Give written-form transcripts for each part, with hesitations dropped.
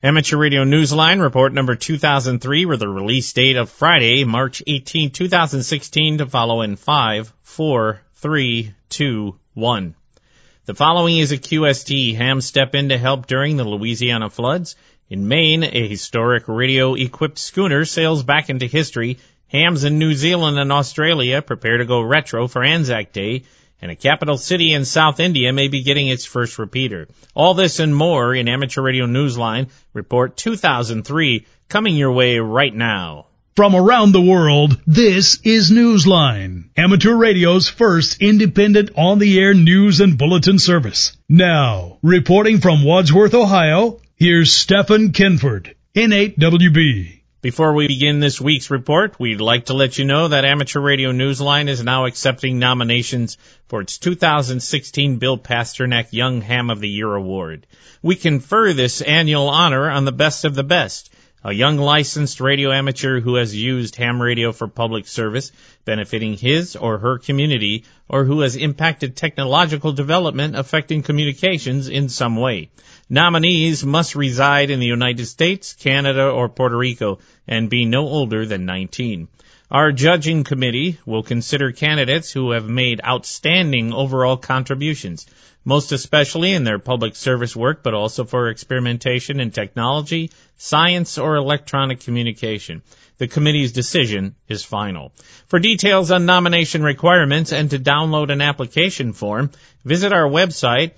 Amateur Radio Newsline, report number 2003, with the release date of Friday, March 18, 2016, to follow in 5, 4, 3, 2, 1. The following is a QST. Hams step in to help during the Louisiana floods. In Maine, a historic radio-equipped schooner sails back into history. Hams in New Zealand and Australia prepare to go retro for Anzac Day. And a capital city in South India may be getting its first repeater. All this and more in Amateur Radio Newsline, report 2003, coming your way right now. From around the world, this is Newsline, amateur radio's first independent on-the-air news and bulletin service. Now, reporting from Wadsworth, Ohio, here's Stephen Kinford, N8WB. Before we begin this week's report, we'd like to let you know that Amateur Radio Newsline is now accepting nominations for its 2016 Bill Pasternak Young Ham of the Year Award. We confer this annual honor on the best of the best, a young licensed radio amateur who has used ham radio for public service, benefiting his or her community, or who has impacted technological development affecting communications in some way. Nominees must reside in the United States, Canada, or Puerto Rico, and be no older than 19. Our judging committee will consider candidates who have made outstanding overall contributions, most especially in their public service work, but also for experimentation in technology, science, or electronic communication. The committee's decision is final. For details on nomination requirements and to download an application form, visit our website,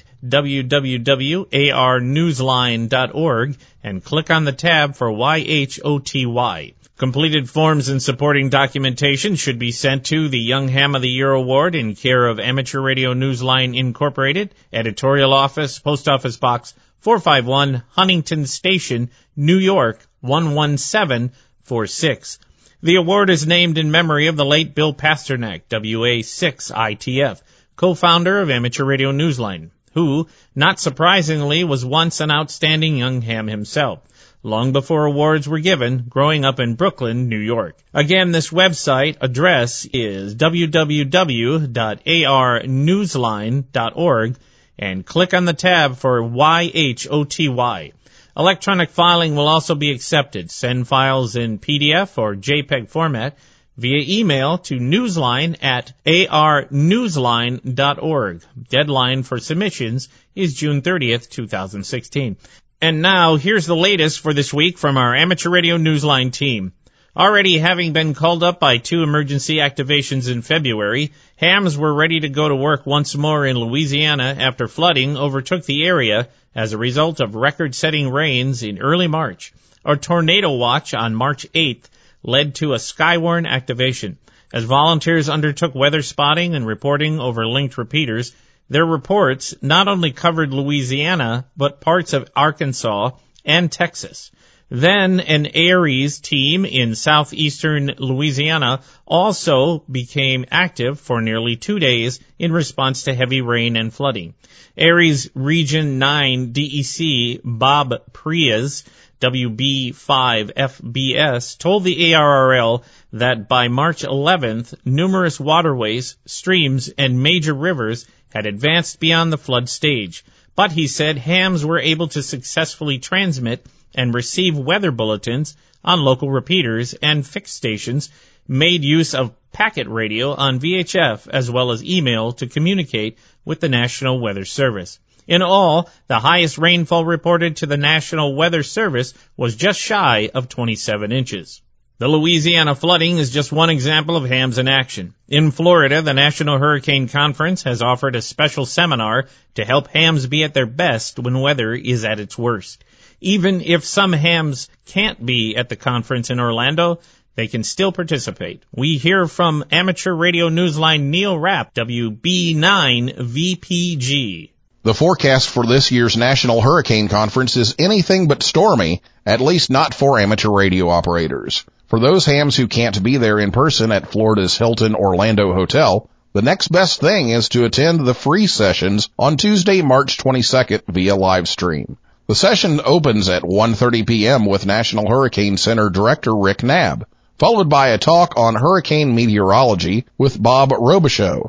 www.arnewsline.org, and click on the tab for YHOTY. Completed forms and supporting documentation should be sent to the Young Ham of the Year Award in care of Amateur Radio Newsline Incorporated, Editorial Office, Post Office Box 451, Huntington Station, New York 11746. The award is named in memory of the late Bill Pasternak, WA6ITF, co-founder of Amateur Radio Newsline, who, not surprisingly, was once an outstanding young ham himself, long before awards were given, growing up in Brooklyn, New York. Again, this website address is www.arnewsline.org, and click on the tab for YHOTY. Electronic filing will also be accepted. Send files in PDF or JPEG format via email to newsline@arnewsline.org. Deadline for submissions is June 30th, 2016. And now, here's the latest for this week from our Amateur Radio Newsline team. Already having been called up by 2 emergency activations in February, hams were ready to go to work once more in Louisiana after flooding overtook the area as a result of record-setting rains in early March. A tornado watch on March 8th led to a Skywarn activation. As volunteers undertook weather spotting and reporting over linked repeaters, their reports not only covered Louisiana, but parts of Arkansas and Texas. Then an Aries team in southeastern Louisiana also became active for nearly 2 days in response to heavy rain and flooding. Aries Region 9 DEC Bob Prias, WB5FBS, told the ARRL that by March 11th, numerous waterways, streams, and major rivers had advanced beyond the flood stage. But, he said, hams were able to successfully transmit and receive weather bulletins on local repeaters, and fixed stations made use of packet radio on VHF as well as email to communicate with the National Weather Service. In all, the highest rainfall reported to the National Weather Service was just shy of 27 inches. The Louisiana flooding is just one example of hams in action. In Florida, the National Hurricane Conference has offered a special seminar to help hams be at their best when weather is at its worst. Even if some hams can't be at the conference in Orlando, they can still participate. We hear from Amateur Radio Newsline Neil Rapp, WB9VPG. The forecast for this year's National Hurricane Conference is anything but stormy, at least not for amateur radio operators. For those hams who can't be there in person at Florida's Hilton Orlando Hotel, the next best thing is to attend the free sessions on Tuesday, March 22nd via live stream. The session opens at 1:30 p.m. with National Hurricane Center Director Rick Knabb, followed by a talk on hurricane meteorology with Bob Robichaud,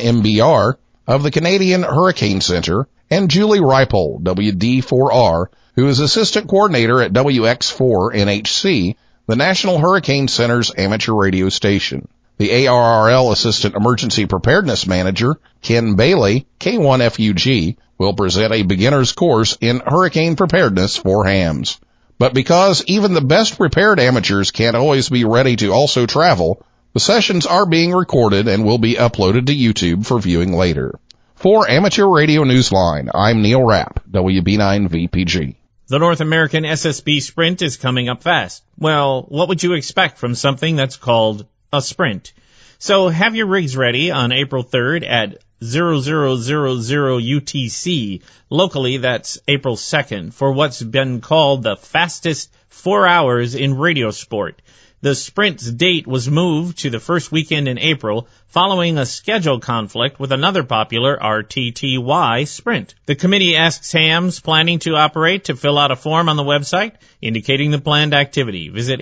VE1MBR, of the Canadian Hurricane Center, and Julie Reipel, WD4R, who is assistant coordinator at WX4NHC, the National Hurricane Center's amateur radio station. The ARRL Assistant Emergency Preparedness Manager, Ken Bailey, K1FUG, will present a beginner's course in hurricane preparedness for hams. But because even the best prepared amateurs can't always be ready to also travel, the sessions are being recorded and will be uploaded to YouTube for viewing later. For Amateur Radio Newsline, I'm Neil Rapp, WB9VPG. The North American SSB Sprint is coming up fast. Well, what would you expect from something that's called a sprint? So have your rigs ready on April 3rd at 0000 UTC. Locally, that's April 2nd, for what's been called the fastest 4 hours in radio sport. The sprint's date was moved to the first weekend in April, following a schedule conflict with another popular RTTY sprint. The committee asks hams planning to operate to fill out a form on the website indicating the planned activity. Visit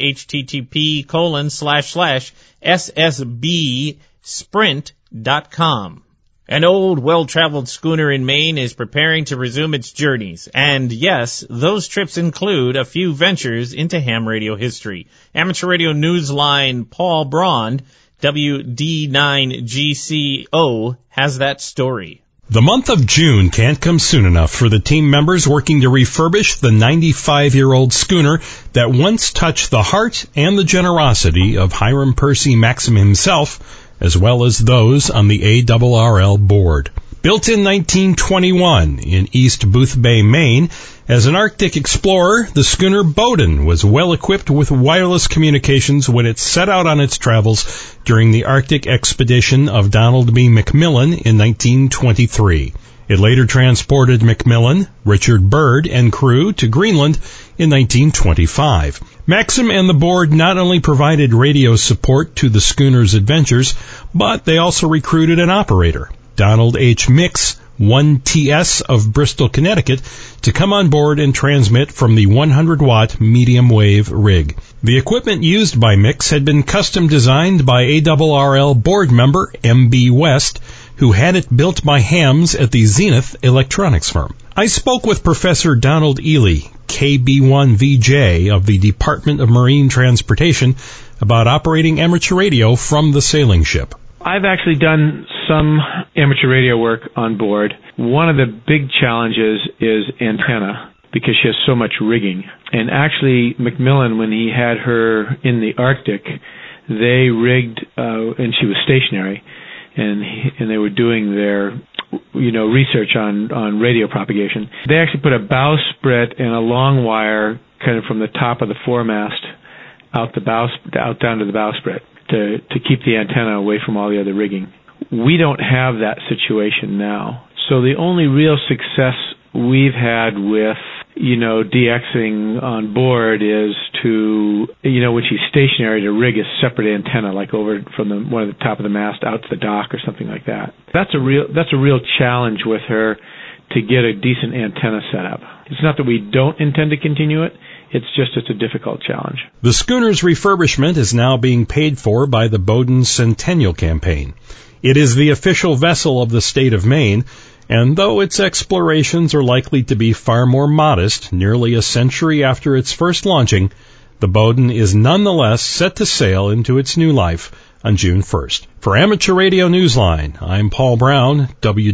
http://ssbsprint.com. An old, well-traveled schooner in Maine is preparing to resume its journeys. And yes, those trips include a few ventures into ham radio history. Amateur Radio Newsline Paul Braun, WD9GCO, has that story. The month of June can't come soon enough for the team members working to refurbish the 95-year-old schooner that once touched the heart and the generosity of Hiram Percy Maxim himself, as well as those on the ARRL board. Built in 1921 in East Boothbay, Maine, as an Arctic explorer, the schooner Bowdoin was well equipped with wireless communications when it set out on its travels during the Arctic expedition of Donald B. McMillan in 1923. It later transported McMillan, Richard Byrd, and crew to Greenland in 1925. Maxim and the board not only provided radio support to the schooner's adventures, but they also recruited an operator, Donald H. Mix, 1TS of Bristol, Connecticut, to come on board and transmit from the 100-watt medium wave rig. The equipment used by Mix had been custom designed by ARRL board member M.B. West, who had it built by hams at the Zenith Electronics firm. I spoke with Professor Donald Ely, KB1VJ of the Department of Marine Transportation, about operating amateur radio from the sailing ship. I've actually done some amateur radio work on board. One of the big challenges is antenna, because she has so much rigging. And actually, McMillan, when he had her in the Arctic, they rigged, and she was stationary, and they were doing their research on radio propagation. They actually put a bowsprit and a long wire kind of from the top of the foremast out down to the bowsprit to keep the antenna away from all the other rigging. We don't have that situation now. So the only real success we've had with DXing on board is to, when she's stationary, to rig a separate antenna, like over from one of the top of the mast out to the dock or something like that. That's a real challenge with her to get a decent antenna set up. It's not that we don't intend to continue it. It's a difficult challenge. The schooner's refurbishment is now being paid for by the Bowdoin Centennial Campaign. It is the official vessel of the state of Maine, and though its explorations are likely to be far more modest, nearly a century after its first launching, the Bowdoin is nonetheless set to sail into its new life on June 1st. For Amateur Radio Newsline, I'm Paul Brown,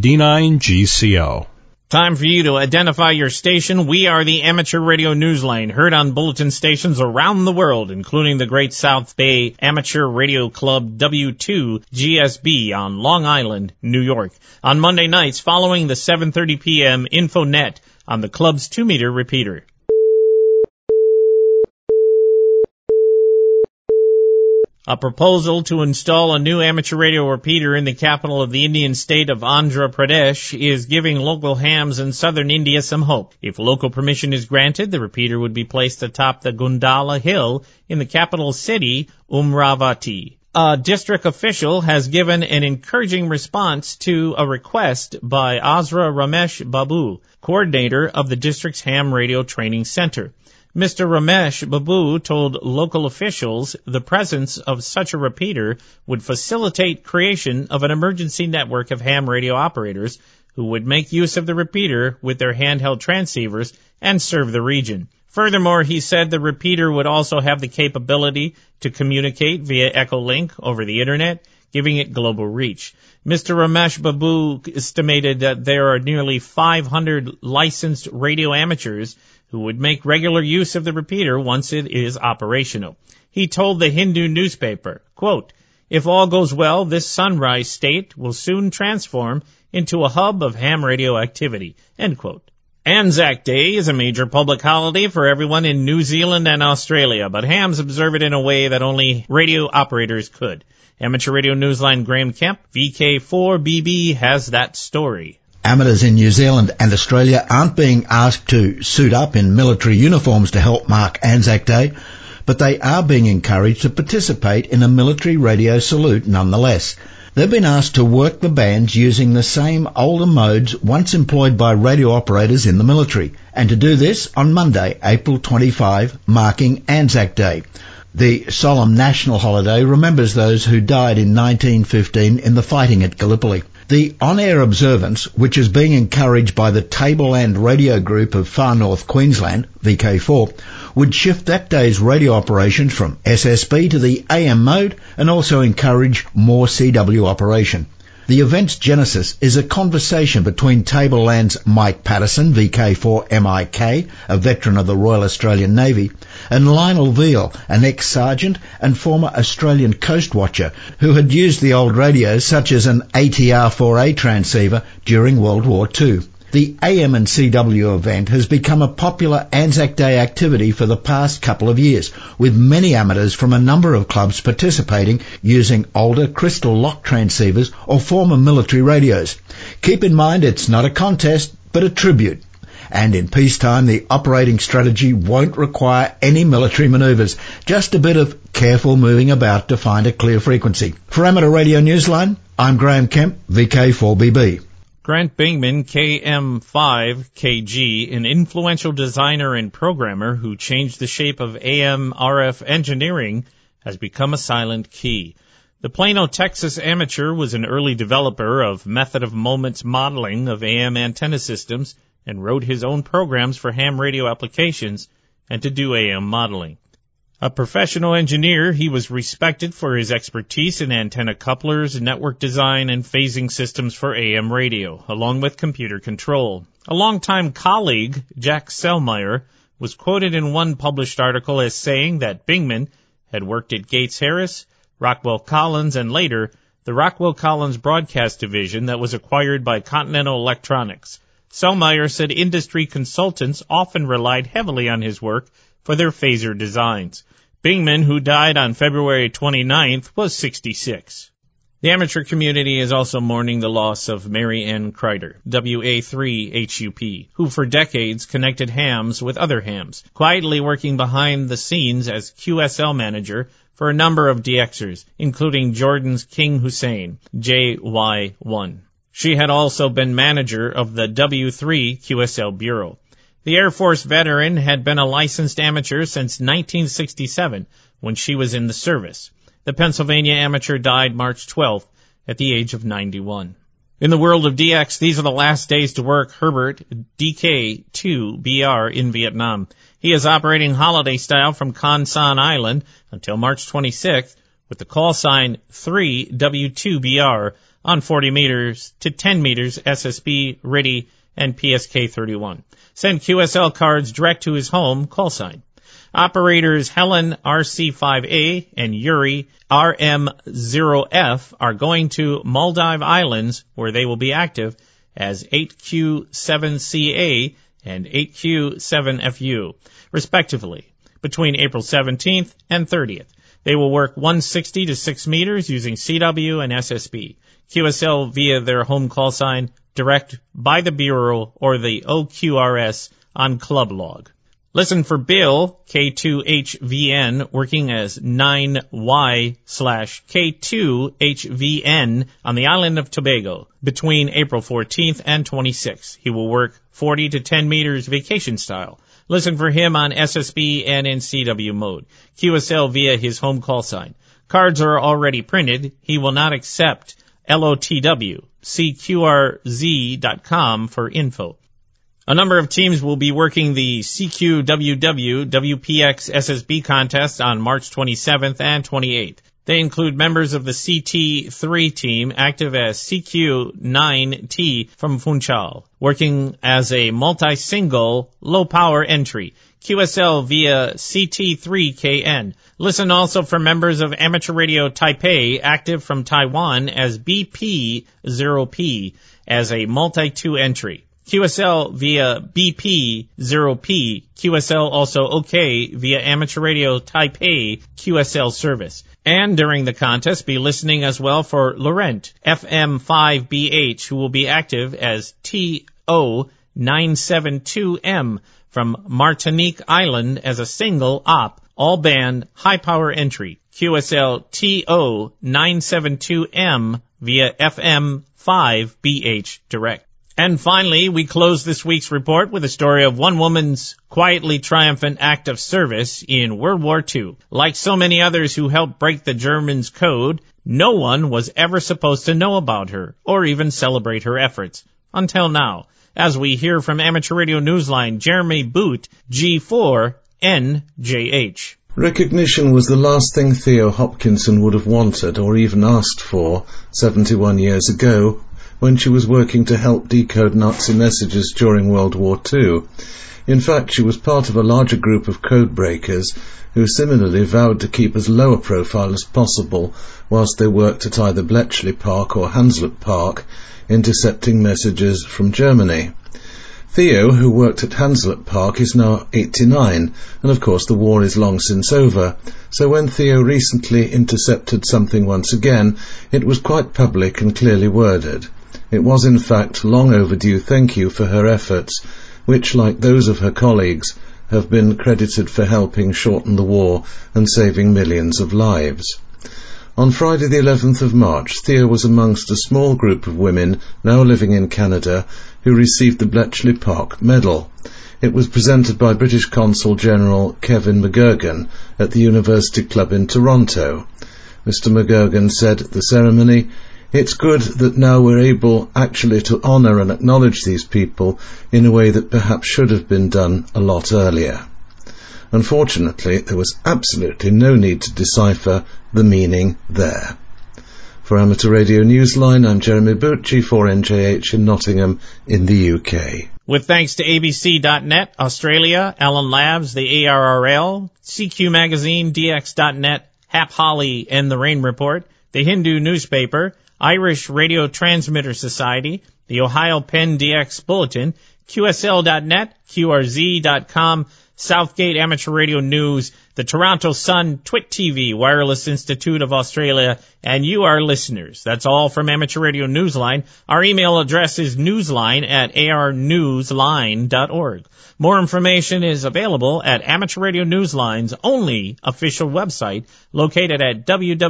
WD9GCO. Time for you to identify your station. We are the Amateur Radio Newsline, heard on bulletin stations around the world, including the Great South Bay Amateur Radio Club W2GSB on Long Island, New York, on Monday nights following the 7:30 p.m. Infonet on the club's 2-meter repeater. A proposal to install a new amateur radio repeater in the capital of the Indian state of Andhra Pradesh is giving local hams in southern India some hope. If local permission is granted, the repeater would be placed atop the Gundala Hill in the capital city, Umravati. A district official has given an encouraging response to a request by Azra Ramesh Babu, coordinator of the district's ham radio training center. Mr. Ramesh Babu told local officials the presence of such a repeater would facilitate creation of an emergency network of ham radio operators who would make use of the repeater with their handheld transceivers and serve the region. Furthermore, he said the repeater would also have the capability to communicate via Echolink over the Internet, giving it global reach. Mr. Ramesh Babu estimated that there are nearly 500 licensed radio amateurs who would make regular use of the repeater once it is operational. He told the Hindu newspaper, quote, "If all goes well, this sunrise state will soon transform into a hub of ham radio activity," end quote. Anzac Day is a major public holiday for everyone in New Zealand and Australia, but hams observe it in a way that only radio operators could. Amateur Radio Newsline Graham Kemp, VK4BB, has that story. Amateurs in New Zealand and Australia aren't being asked to suit up in military uniforms to help mark Anzac Day, but they are being encouraged to participate in a military radio salute nonetheless. They've been asked to work the bands using the same older modes once employed by radio operators in the military, and to do this on Monday, April 25, marking Anzac Day. The solemn national holiday remembers those who died in 1915 in the fighting at Gallipoli. The on-air observance, which is being encouraged by the Tableland Radio Group of Far North Queensland, VK4, would shift that day's radio operations from SSB to the AM mode and also encourage more CW operation. The event's genesis is a conversation between Tableland's Mike Patterson, VK4MIK, a veteran of the Royal Australian Navy, and Lionel Veal, an ex-sergeant and former Australian coast watcher who had used the old radios such as an ATR-4A transceiver during World War II. The AM and CW event has become a popular Anzac Day activity for the past couple of years, with many amateurs from a number of clubs participating using older crystal lock transceivers or former military radios. Keep in mind it's not a contest, but a tribute. And in peacetime, the operating strategy won't require any military manoeuvres, just a bit of careful moving about to find a clear frequency. For Amateur Radio Newsline, I'm Graham Kemp, VK4BB. Grant Bingman, KM5KG, an influential designer and programmer who changed the shape of AM RF engineering, has become a silent key. The Plano, Texas amateur was an early developer of method of moments modeling of AM antenna systems and wrote his own programs for ham radio applications and to do AM modeling. A professional engineer, he was respected for his expertise in antenna couplers, network design, and phasing systems for AM radio, along with computer control. A longtime colleague, Jack Selmeyer, was quoted in one published article as saying that Bingman had worked at Gates Harris, Rockwell Collins, and later the Rockwell Collins broadcast division that was acquired by Continental Electronics. Selmeyer said industry consultants often relied heavily on his work for their phaser designs. Bingman, who died on February 29th, was 66. The amateur community is also mourning the loss of Mary Ann Kreider, WA3HUP, who for decades connected hams with other hams, quietly working behind the scenes as QSL manager for a number of DXers, including Jordan's King Hussein, JY1. She had also been manager of the W3 QSL Bureau. The Air Force veteran had been a licensed amateur since 1967 when she was in the service. The Pennsylvania amateur died March 12th at the age of 91. In the world of DX, these are the last days to work Herbert DK2BR in Vietnam. He is operating holiday style from Con Son Island until March 26th with the call sign 3W2BR on 40 meters to 10 meters SSB, RIDI, and PSK31. Send QSL cards direct to his home call sign. Operators Helen RC5A and Yuri RM0F are going to Maldive Islands, where they will be active as 8Q7CA and 8Q7FU, respectively, between April 17th and 30th. They will work 160 to 6 meters using CW and SSB. QSL via their home call sign, direct by the Bureau or the OQRS on Club Log. Listen for Bill, K2HVN, working as 9Y/K2HVN on the island of Tobago between April 14th and 26th. He will work 40 to 10 meters vacation style. Listen for him on SSB and in CW mode. QSL via his home call sign. Cards are already printed. He will not accept LOTW. See QRZ.com for info. A number of teams will be working the CQWW WPX SSB contest on March 27th and 28th. They include members of the CT3 team, active as CQ9T from Funchal, working as a multi-single, low-power entry, QSL via CT3KN. Listen also for members of Amateur Radio Taipei, active from Taiwan as BP0P, as a multi-2 entry. QSL via BP0P, QSL also OK via Amateur Radio Taipei QSL service. And during the contest, be listening as well for Laurent, FM5BH, who will be active as TO972M from Martinique Island as a single op, all-band, high-power entry. QSL TO972M via FM5BH direct. And finally, we close this week's report with a story of one woman's quietly triumphant act of service in World War II. Like so many others who helped break the Germans' code, no one was ever supposed to know about her or even celebrate her efforts. Until now, as we hear from Amateur Radio Newsline, Jeremy Boot, G4NJH. Recognition was the last thing Theo Hopkinson would have wanted or even asked for 71 years ago, when she was working to help decode Nazi messages during World War II. In fact, she was part of a larger group of code breakers who similarly vowed to keep as low a profile as possible whilst they worked at either Bletchley Park or Hanslet Park, intercepting messages from Germany. Theo, who worked at Hanslet Park, is now 89, and of course the war is long since over, so when Theo recently intercepted something once again, it was quite public and clearly worded. It was in fact long overdue thank you for her efforts, which, like those of her colleagues, have been credited for helping shorten the war and saving millions of lives. On Friday the 11th of March, Theo was amongst a small group of women now living in Canada who received the Bletchley Park Medal. It was presented by British Consul General Kevin McGurgan at the University Club in Toronto. Mr. McGurgan said at the ceremony, "It's good that now we're able actually to honour and acknowledge these people in a way that perhaps should have been done a lot earlier." Unfortunately, there was absolutely no need to decipher the meaning there. For Amateur Radio Newsline, I'm Jeremy Boot, G4NJH in Nottingham in the UK. With thanks to ABC.net, Australia, Allen Labs, the ARRL, CQ Magazine, DX.net, Hap Holly and the Rain Report, the Hindu newspaper, Irish Radio Transmitter Society, the Ohio Penn DX Bulletin, QSL.net, QRZ.com, Southgate Amateur Radio News, the Toronto Sun, Twit TV, Wireless Institute of Australia, and you, our listeners. That's all from Amateur Radio Newsline. Our email address is newsline@arnewsline.org. More information is available at Amateur Radio Newsline's only official website, located at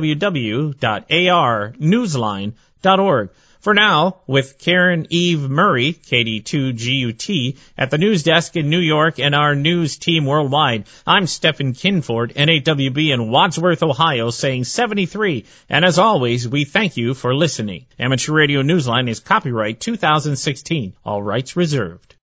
www.arnewsline.org. For now, with Karen Eve Murray, KD2GUT, at the news desk in New York and our news team worldwide, I'm Stephen Kinford, NAWB in Wadsworth, Ohio, saying 73. And as always, we thank you for listening. Amateur Radio Newsline is copyright 2016. All rights reserved.